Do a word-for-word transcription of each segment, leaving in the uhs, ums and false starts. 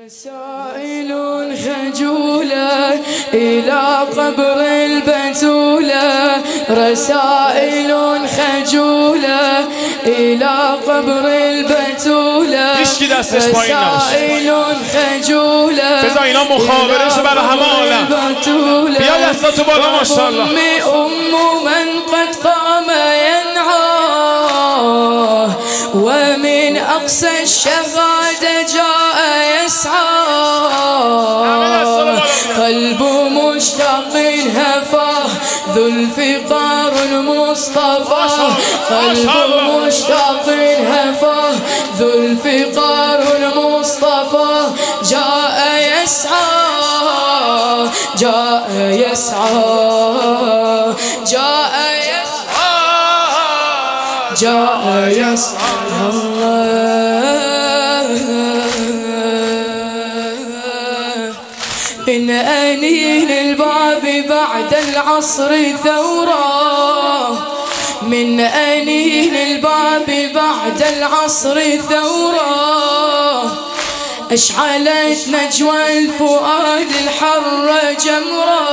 رسائل خجولة إلى قبر البتولة، رسائل خجولة إلى قبر البتولة، رسائل خجولة بذار اینا مخابره شو برای همه عالم. بیا دستاتو بالا ماشاءالله. أم من قد قام ينعاه ومن أقصى الشهادة جاء يسعى، قلب مشتاق هفاه ذو الفقار المصطفى، قلب مشتاق هفاه ذو الفقار المصطفى، جاء يسعى جاء يسعى جاء يسعى جاء يسعى الله. من أنين الباب بعد العصر ثورة، من أنين الباب بعد العصر ثورة، أشعلت نجوى الفؤاد الحر جمرة،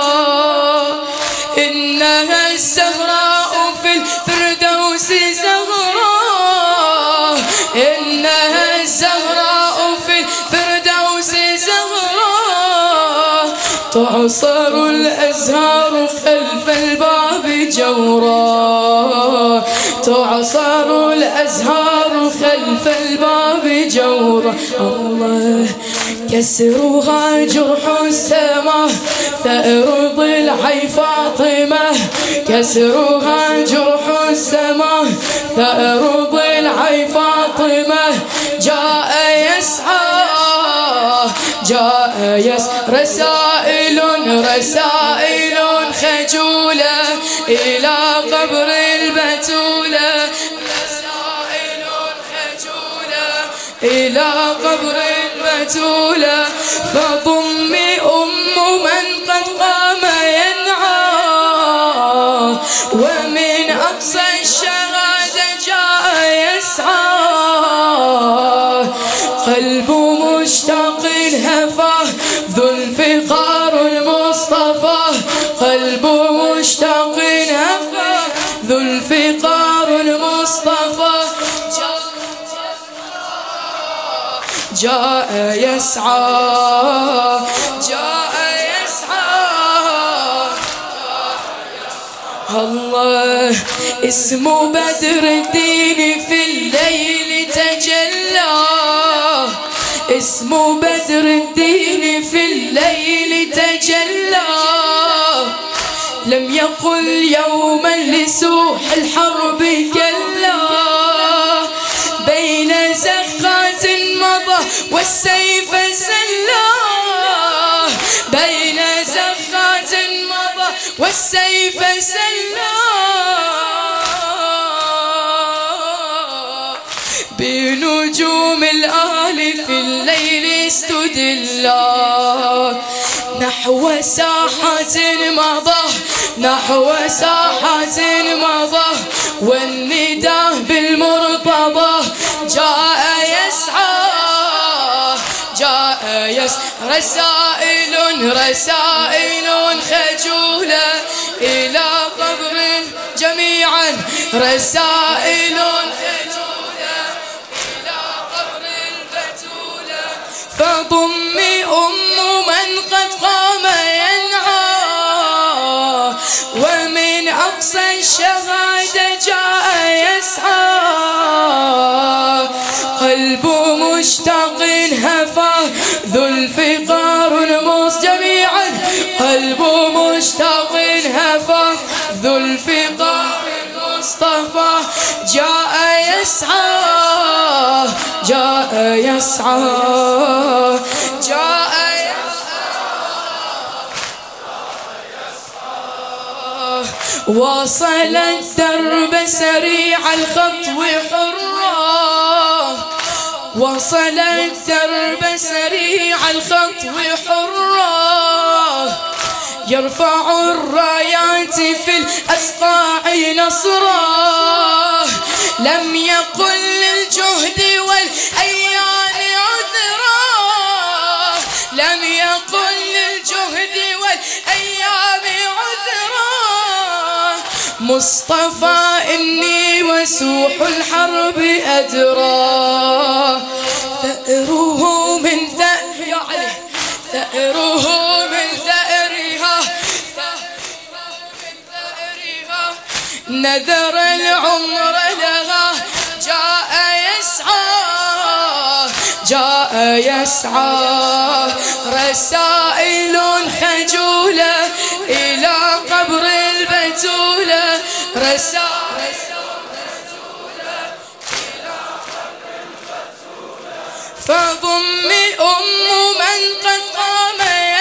إنها الزهراء في الفردوس زهراء، إنها الزهراء في الفردوس زهراء، تعصر الأزهار خلف الباب جورا، تعصر الأزهار خلف الباب جورا. الله كسرها جرح السماء ثأر ضلعي فاطمة، كسرها جرح السماء ثأر ضلعي فاطمة، جاء يسعى جاء يسعى. رسائل رسائل خجولة إلى قبر البتولة، رسائل خجولة إلى قبر البتولة، فضمي أم من قد قام ينعى ومن أقصى الشهادة جاء يسعى، قلب مشتاق هفاه ذو الفقار المصطفى، قلب مشتاق هفاه ذو الفقار المصطفى، جاء يسعى جاء يسعى. الله اسم بدر الدين في الليل تجلى، اسم بدر الدين في الليل تجلى، لم يقل يوما لسوح الحرب كلا، بين زخات مضى والسيف سلا، بين زخات مضى والسيف سلا، بنجوم الآل في الليل استدلا، نحو ساحة مضى نحو ساحة مضى، والنداء بالمرتضى جاء يسعى جاء يسعى. رسائل رسائل خجولة إلى قبر جميعا، رسائل خجولة إلى قبر البتولة، فضمي أم من قد قام ينعى ومن أقصى الشهادة جاء يسعى، قلب مشتاق هفاه ذو الفقار المصطفى، جميعا قلب مشتاق هفاه ذو الفقار المصطفى، جاء يسعى جاء يسعى جاء واصل الدرب سريع الخطو حرا، وصل الدرب سريع الخطو حرا، يرفع الرايات في الأسقاع نصرا، لم يقل للجهد والأيام عذرا، كل الجهد والأيام عذرا مصطفى إني وسوح الحرب أدرى ثأره من ثأر يا علي ثأره من ثأرها نذر العمر لها جاء يسعى جاء يسعى رسائل خجولة إلى قبر البتولة رسائل فضم أم من قد قام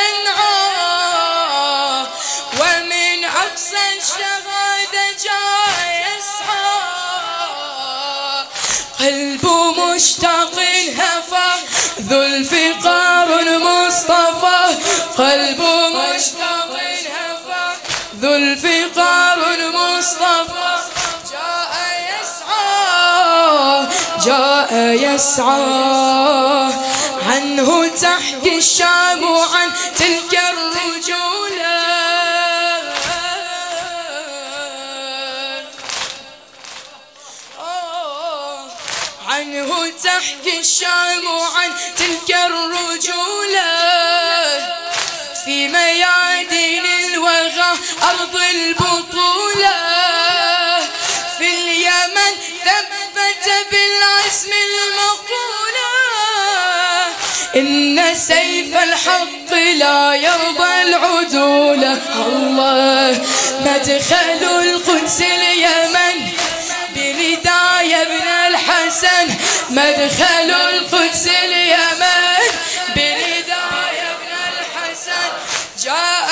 ينعى ومن أقصى الشهادة جاء يسعى قلب مشتاق هفى ذو الفقار المصطفى قلب مشتاق هفى ذو الفقار المصطفى جاء يسعى جاء يسعى عنه تحكي الشام عن تلك الرجولة عنه تحكي الشام عن تلك الرجولة في ميادين الوغى أرض البطولة في اليمن ثبت بالعزم المقولة إن سيف الحق لا يرضى العدولة الله مدخل القدس اليمن بنداء ابن الحسن مدخل القدس اليمن بنداء ابن الحسن جاء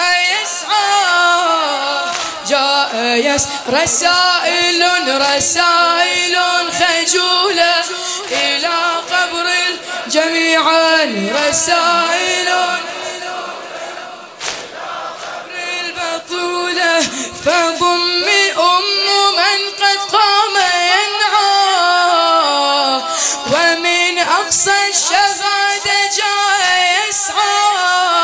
يسعى جاء يس رسائل رسائل خجولة إلى قبر جميعا رسائل البطولة فضم أم من قد قام ينعى ومن أقصى الشهادة جاء يسعى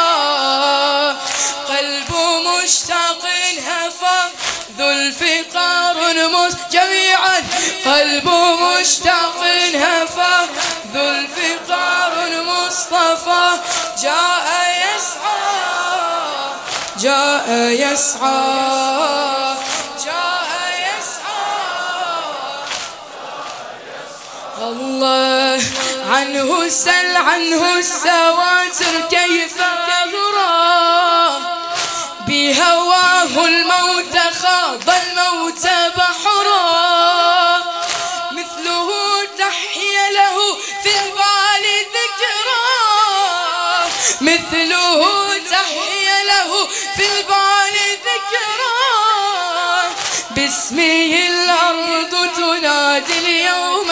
قلب مشتاق هفى ذو الفقار المس جميعا قلب مشتاق هفى ذو الفقار المصطفى جاء يسعى جاء يسعى جاء يسعى الله عنه سل عنه السواتر كيف أغرى بهواه الموت خاض الموت بحرا مثله تحيا له في البال ذكرى مثله تحيا له في البال ذكرى باسمه الأرض تنادي اليوم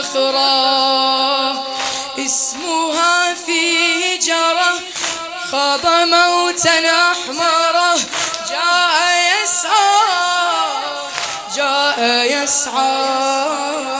فخرا اسمها فيه جرى خاض موتا أحمره جاء يسعى جاء يسعى